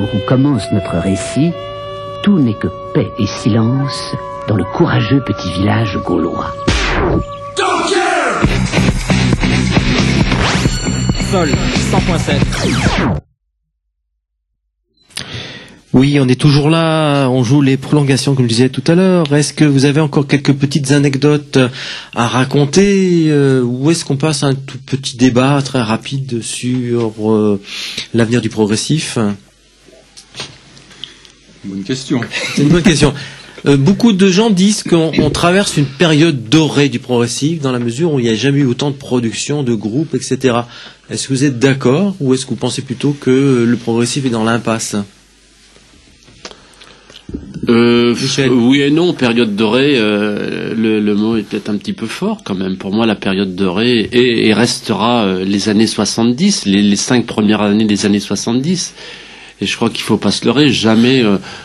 où commence notre récit, tout n'est que paix et silence dans le courageux petit village gaulois. Sol 100.7. Oui, on est toujours là, on joue les prolongations comme je disais tout à l'heure. Est-ce que vous avez encore quelques petites anecdotes à raconter ou est-ce qu'on passe à un tout petit débat très rapide sur l'avenir du progressif? Bonne question. C'est une bonne question. Beaucoup de gens disent qu'on traverse une période dorée du progressif dans la mesure où il n'y a jamais eu autant de production, de groupes, etc. Est-ce que vous êtes d'accord ou est-ce que vous pensez plutôt que le progressif est dans l'impasse? Oui et non, période dorée, le mot est peut-être un petit peu fort quand même. Pour moi, la période dorée et restera les années 70, les 5 premières années des années 70. Et je crois qu'il ne faut pas se leurrer, jamais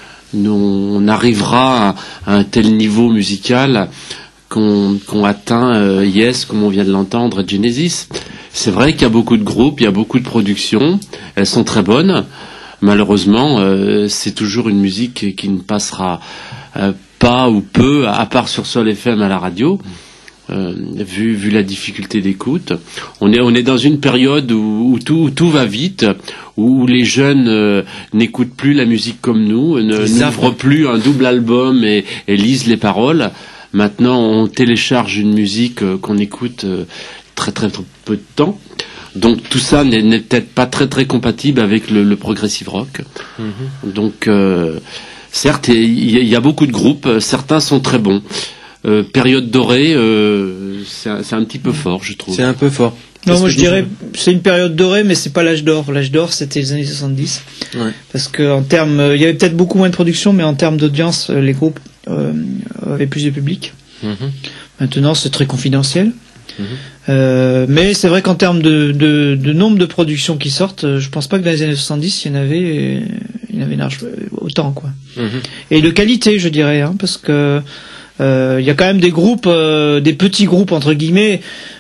on arrivera à un tel niveau musical qu'ont atteint Yes, comme on vient de l'entendre, Genesis. C'est vrai qu'il y a beaucoup de groupes, il y a beaucoup de productions, elles sont très bonnes. Malheureusement, c'est toujours une musique qui ne passera pas ou peu, à part sur Sol FM à la radio, vu la difficulté d'écoute. On est dans une période où tout va vite, où les jeunes n'écoutent plus la musique comme nous, n'ouvrent plus un double album et lisent les paroles. Maintenant, on télécharge une musique qu'on écoute très très peu de temps. Donc tout ça n'est peut-être pas très très compatible avec le progressive rock. Mm-hmm. Donc certes, il y a beaucoup de groupes, certains sont très bons. Période dorée, c'est un petit peu fort, je trouve. C'est un peu fort. Non, moi je dirais c'est une période dorée, mais c'est pas l'âge d'or. L'âge d'or, c'était les années 70. Ouais. Parce que en termes, il y avait peut-être beaucoup moins de production, mais en termes d'audience, les groupes avaient plus de public. Mm-hmm. Maintenant, c'est très confidentiel. Mm-hmm. Mais c'est vrai qu'en termes de nombre de productions qui sortent, je pense pas que dans les années 70 il y en avait autant quoi. Mm-hmm. Et de qualité, je dirais, parce que il y a quand même des groupes, des petits groupes entre guillemets,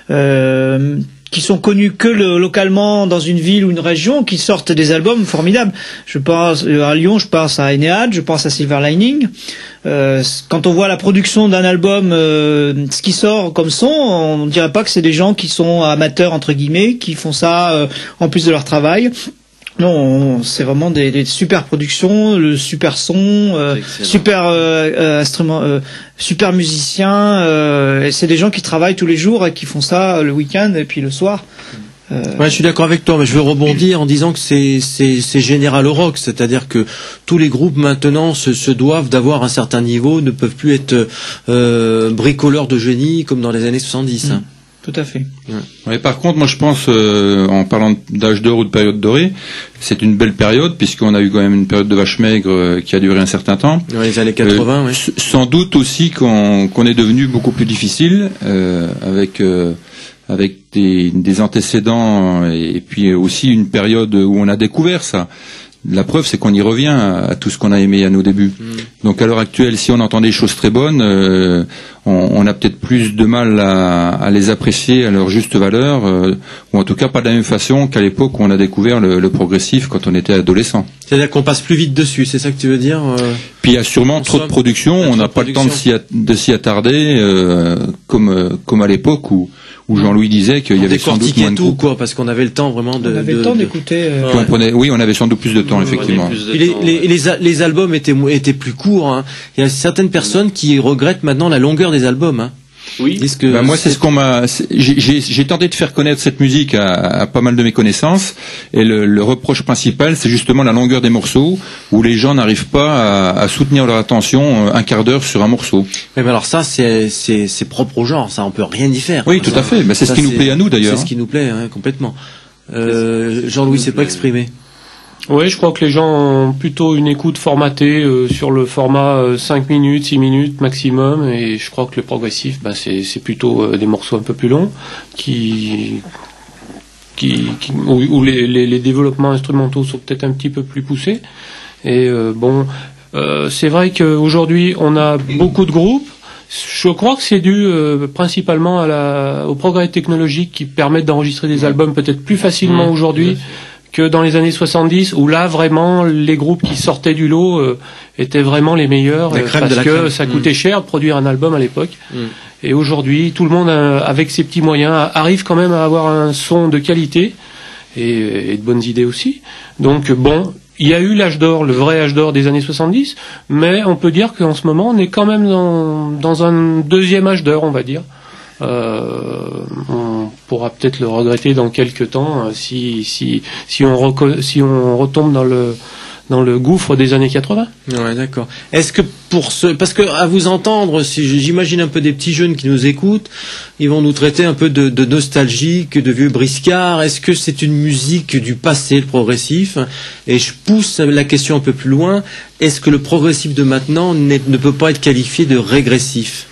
qui sont connus que localement dans une ville ou une région, qui sortent des albums formidables. Je pense à Lyon, je pense à Ennead, je pense à Silver Lining. Quand on voit la production d'un album, ce qui sort comme son, on ne dirait pas que c'est des gens qui sont amateurs entre guillemets, qui font ça en plus de leur travail. Non, c'est vraiment des super productions, le super son, super instrument, super musicien. Et c'est des gens qui travaillent tous les jours et qui font ça le week-end et puis le soir. Ouais, je suis d'accord avec toi, mais je veux rebondir en disant que c'est général au rock, c'est-à-dire que tous les groupes maintenant se doivent d'avoir un certain niveau, ne peuvent plus être bricoleurs de génie comme dans les années 70. Hein. Tout à fait. Ouais, par contre, moi je pense, en parlant d'âge d'or ou de période dorée, c'est une belle période, puisqu'on a eu quand même une période de vache maigre qui a duré un certain temps. Dans les années 80, oui. Sans doute aussi qu'on est devenu beaucoup plus difficile, avec des antécédents, et puis aussi une période où on a découvert ça. La preuve, c'est qu'on y revient à tout ce qu'on a aimé à nos débuts. Donc à l'heure actuelle, si on entend des choses très bonnes, on a peut-être plus de mal à les apprécier à leur juste valeur, ou en tout cas pas de la même façon qu'à l'époque où on a découvert le progressif quand on était adolescent. C'est-à-dire qu'on passe plus vite dessus, c'est ça que tu veux dire Puis il y a sûrement trop de production, on n'a pas le temps de s'y attarder, comme à l'époque où Jean-Louis disait qu'il y avait sans doute moins de tout, quoi, parce qu'on avait le temps vraiment de... On avait le temps d'écouter... Oui, on avait sans doute plus de temps, effectivement. Les albums étaient plus courts. Hein. Il y a certaines personnes qui regrettent maintenant la longueur des albums. Hein. Oui. Moi, c'est ce qu'on m'a... J'ai tenté de faire connaître cette musique à pas mal de mes connaissances, et le reproche principal, c'est justement la longueur des morceaux, où les gens n'arrivent pas à soutenir leur attention un quart d'heure sur un morceau. Mais alors ça, c'est propre au genre, ça, on peut rien y faire. Oui, tout à fait. Mais c'est ce qui nous plaît à nous, d'ailleurs. C'est ce qui nous plaît, hein, complètement. Jean-Louis s'est pas exprimé. Oui, je crois que les gens ont plutôt une écoute formatée sur le format 5 minutes, 6 minutes maximum, et je crois que le progressif, c'est plutôt des morceaux un peu plus longs où les développements instrumentaux sont peut-être un petit peu plus poussés. Et c'est vrai qu'aujourd'hui on a beaucoup de groupes. Je crois que c'est dû principalement au progrès technologique qui permettent d'enregistrer des albums peut-être plus facilement aujourd'hui que dans les années 70, où là vraiment les groupes qui sortaient du lot étaient vraiment les meilleurs, parce que ça coûtait cher de produire un album à l'époque. Et aujourd'hui, tout le monde, avec ses petits moyens, arrive quand même à avoir un son de qualité et de bonnes idées aussi. Donc bon, il y a eu l'âge d'or, le vrai âge d'or des années 70, mais on peut dire qu'en ce moment, on est quand même dans un deuxième âge d'or, on va dire. On pourra peut-être le regretter dans quelques temps si on retombe dans le gouffre des années 80. Ouais, d'accord. Est-ce que parce que à vous entendre, si j'imagine un peu des petits jeunes qui nous écoutent, ils vont nous traiter un peu de nostalgique, de vieux briscards. Est-ce que c'est une musique du passé, le progressif? Et je pousse la question un peu plus loin. Est-ce que le progressif de maintenant ne peut pas être qualifié de régressif?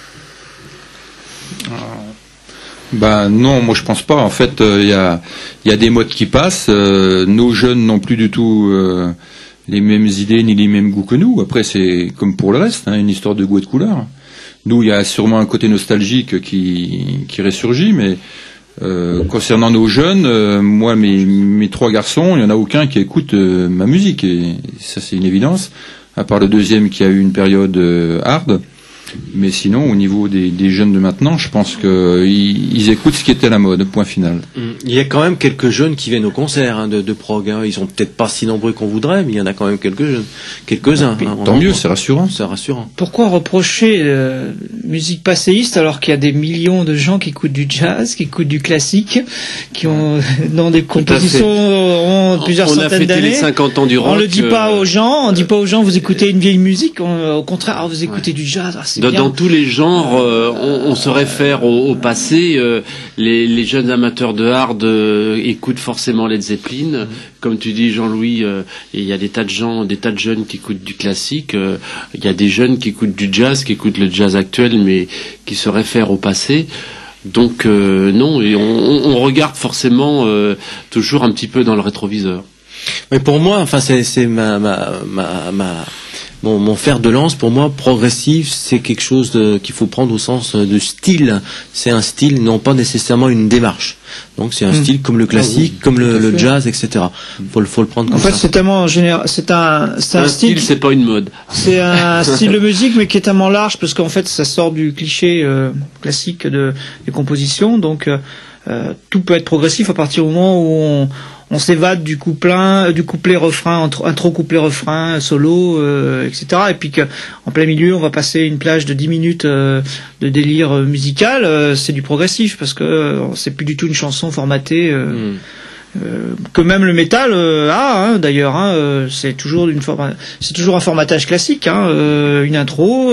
Non, moi je pense pas. En fait, il y a des modes qui passent. Nos jeunes n'ont plus du tout les mêmes idées ni les mêmes goûts que nous. Après, c'est comme pour le reste, une histoire de goût et de couleur. Nous, il y a sûrement un côté nostalgique qui ressurgit, mais concernant nos jeunes, moi, mes 3 garçons, il y en a aucun qui écoute ma musique, et ça c'est une évidence. À part le deuxième qui a eu une période hard. Mais sinon, au niveau des jeunes de maintenant, je pense qu'ils écoutent ce qui était à la mode, point final. Il y a quand même quelques jeunes qui viennent au concert de prog. Ils sont peut-être pas si nombreux qu'on voudrait, mais il y en a quand même quelques-uns. Tant mieux, c'est rassurant. C'est rassurant. Pourquoi reprocher musique passéiste alors qu'il y a des millions de gens qui écoutent du jazz, qui écoutent du classique, qui ont dans des compositions ont plusieurs centaines d'années. On a fêté les 50 ans du rock. On le dit pas aux gens. On dit pas aux gens vous écoutez une vieille musique. Au contraire, vous écoutez du jazz. Dans tous les genres, on se réfère au passé. Les jeunes amateurs de hard écoutent forcément Led Zeppelin. Comme tu dis, Jean-Louis, il y a des tas de jeunes qui écoutent du classique. Il y a des jeunes qui écoutent du jazz, qui écoutent le jazz actuel, mais qui se réfèrent au passé. Donc non, et on regarde forcément toujours un petit peu dans le rétroviseur. Mais pour moi, enfin, c'est mon fer de lance. Pour moi, progressif, c'est quelque chose qu'il faut prendre au sens de style. C'est un style, non pas nécessairement une démarche. Donc c'est un style comme le classique, comme le jazz, etc. Faut le prendre comme ça. En fait, c'est tellement c'est un style, c'est pas une mode. C'est un style de musique, mais qui est tellement large parce qu'en fait, ça sort du cliché classique des compositions. Donc tout peut être progressif à partir du moment où on s'évade du couplet refrain, intro couplet refrain, solo, etc. Et puis qu'en plein milieu, on va passer une plage de 10 minutes de délire musical. C'est du progressif parce que c'est plus du tout une chanson formatée. Que même le métal a d'ailleurs c'est toujours un formatage classique, une intro,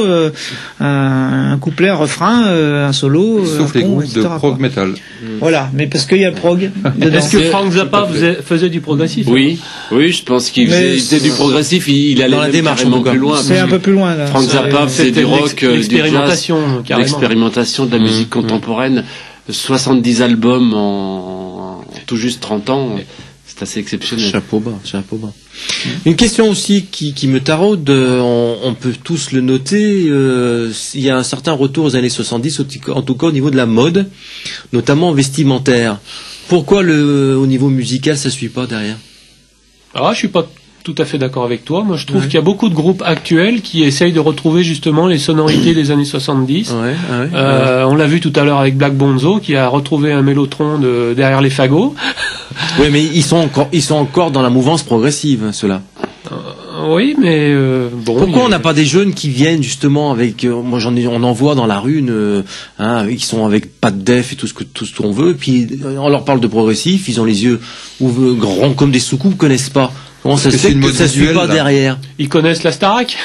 un couplet, un refrain, un solo, sauf un les pont, groupes etc., de prog metal. Voilà, mais parce qu'il y a le prog dedans. Est-ce que Frank Zappa faisait du progressif? Oui, je pense qu'il faisait du progressif. Il allait dans la démarche carrément plus loin. C'est un peu plus loin là. Frank Zappa fait du rock, du jazz, l'expérimentation de la musique contemporaine. 70 albums en tout juste 30 ans, c'est assez exceptionnel. Chapeau bas. Une question aussi qui me taraude, on peut tous le noter, il y a un certain retour aux années 70, en tout cas au niveau de la mode, notamment vestimentaire. Pourquoi au niveau musical ça suit pas derrière? Je suis pas tout à fait d'accord avec toi. Moi, je trouve qu'il y a beaucoup de groupes actuels qui essayent de retrouver justement les sonorités des années 70. On l'a vu tout à l'heure avec Black Bonzo, qui a retrouvé un mélotron derrière les fagots. Oui, mais ils sont encore dans la mouvance progressive, ceux-là. Oui, mais bon. Pourquoi on n'a pas des jeunes qui viennent justement avec moi on en voit dans la rue ils sont avec pas de def et tout ce qu'on veut, puis on leur parle de progressif, ils ont les yeux grands comme des soucoupes, connaissent pas. Comment ça se fait que ça suit pas derrière? Ils connaissent la Starac.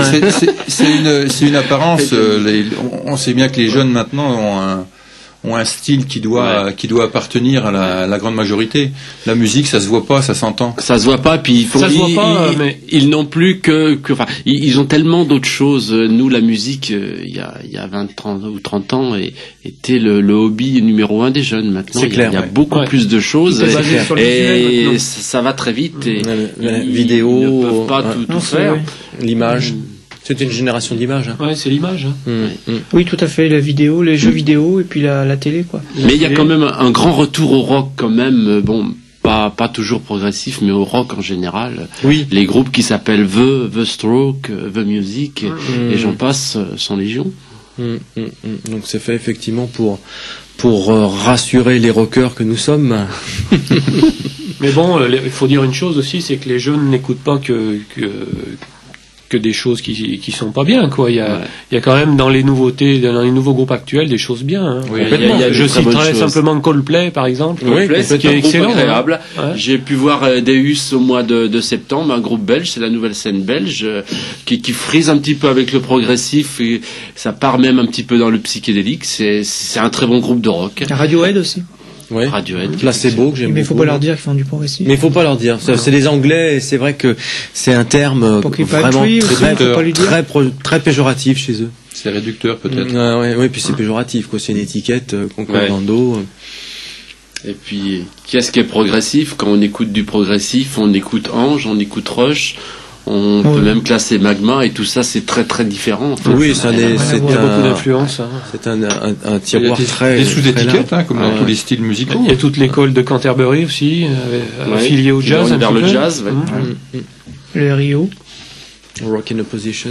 C'est une apparence. On sait bien que les jeunes maintenant ont un style qui doit appartenir à la grande majorité. La musique, ça se voit pas, ça s'entend. Ça se voit pas, puis ils n'ont plus enfin, ils ont tellement d'autres choses. Nous, la musique, il y a 20, 30 ou 30 ans, était le hobby numéro 1 des jeunes. Maintenant, il y a beaucoup plus de choses, et ça va très vite. Et la vidéo, ils ne peuvent pas tout faire. L'image. C'est une génération d'images. Ouais, c'est l'image. Oui, tout à fait. La vidéo, les jeux vidéo et puis la télé, quoi. Mais il y a quand même un grand retour au rock, quand même. Bon, pas toujours progressif, mais au rock en général. Oui. Les groupes qui s'appellent The Stroke, The Music, et j'en passe, sont légion. Donc c'est fait effectivement pour rassurer les rockers que nous sommes. Mais bon, il faut dire une chose aussi, c'est que les jeunes n'écoutent pas que des choses qui sont pas bien, quoi. Il y a quand même dans les nouveautés, dans les nouveaux groupes actuels, des choses bien. Hein. Oui, je citerai simplement Coldplay, par exemple. Coldplay, c'est un groupe agréable. Hein. J'ai pu voir Deus au mois de septembre, un groupe belge, c'est la nouvelle scène belge, qui frise un petit peu avec le progressif, et ça part même un petit peu dans le psychédélique. C'est un très bon groupe de rock. Radiohead aussi. Ouais. Radiohead. Placebo que j'aime beaucoup. Mais il faut pas leur dire qu'ils font du progressif. Mais il faut pas leur dire. C'est des Anglais et c'est vrai que c'est un terme vraiment très péjoratif chez eux. C'est réducteur peut-être. Oui, puis c'est péjoratif, quoi. C'est une étiquette qu'on colle dans le dos. Et puis, qu'est-ce qui est progressif? Quand on écoute du progressif, on écoute Ange, on écoute Rush. On peut même classer Magma, et tout ça, c'est très très différent. En fait. Oui, il y a beaucoup d'influence. Hein. C'est un tiroir très. Des sous-étiquettes, comme dans tous les styles musicaux. Il y a toute l'école de Canterbury aussi, affiliée au jazz. Vers le jazz, Le Rio. Rock in Opposition.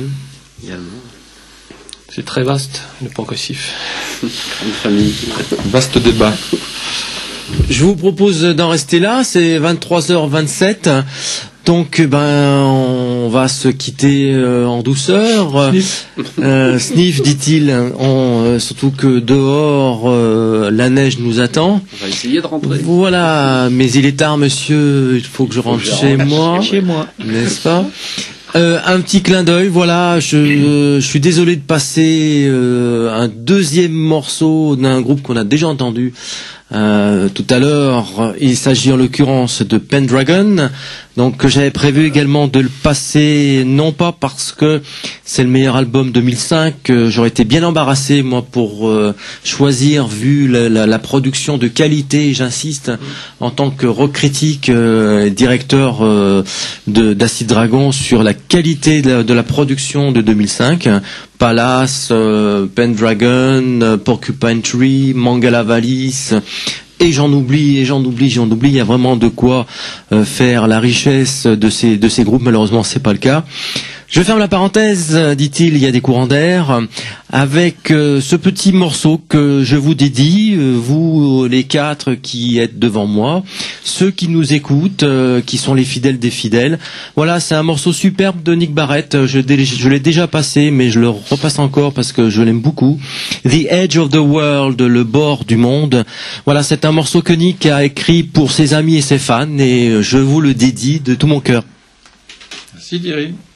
C'est très vaste, le progressif. Une famille. Vaste débat. Je vous propose d'en rester là, c'est 23h27. Donc, on va se quitter en douceur. Sniff, dit-il, surtout que dehors, la neige nous attend. On va essayer de rentrer. Voilà, mais il est tard, monsieur, il faut que je rentre chez moi. N'est-ce pas? Un petit clin d'œil, voilà, je suis désolé de passer un deuxième morceau d'un groupe qu'on a déjà entendu tout à l'heure. Il s'agit en l'occurrence de Pendragon, donc j'avais prévu également de le passer, non pas parce que c'est le meilleur album 2005, j'aurais été bien embarrassé moi pour choisir, vu la production de qualité, j'insiste, en tant que rock critique, directeur d'Acid Dragon, sur la qualité de la production de 2005. Palace, Pendragon, Porcupine Tree, Mangala Vallis, et j'en oublie. Il y a vraiment de quoi faire la richesse de ces groupes. Malheureusement, c'est pas le cas. Je ferme la parenthèse, dit-il, il y a des courants d'air, avec ce petit morceau que je vous dédie, vous les quatre qui êtes devant moi, ceux qui nous écoutent, qui sont les fidèles des fidèles. Voilà, c'est un morceau superbe de Nick Barrett, je l'ai déjà passé, mais je le repasse encore parce que je l'aime beaucoup. The Edge of the World, le bord du monde. Voilà, c'est un morceau que Nick a écrit pour ses amis et ses fans, et je vous le dédie de tout mon cœur. Merci Thierry.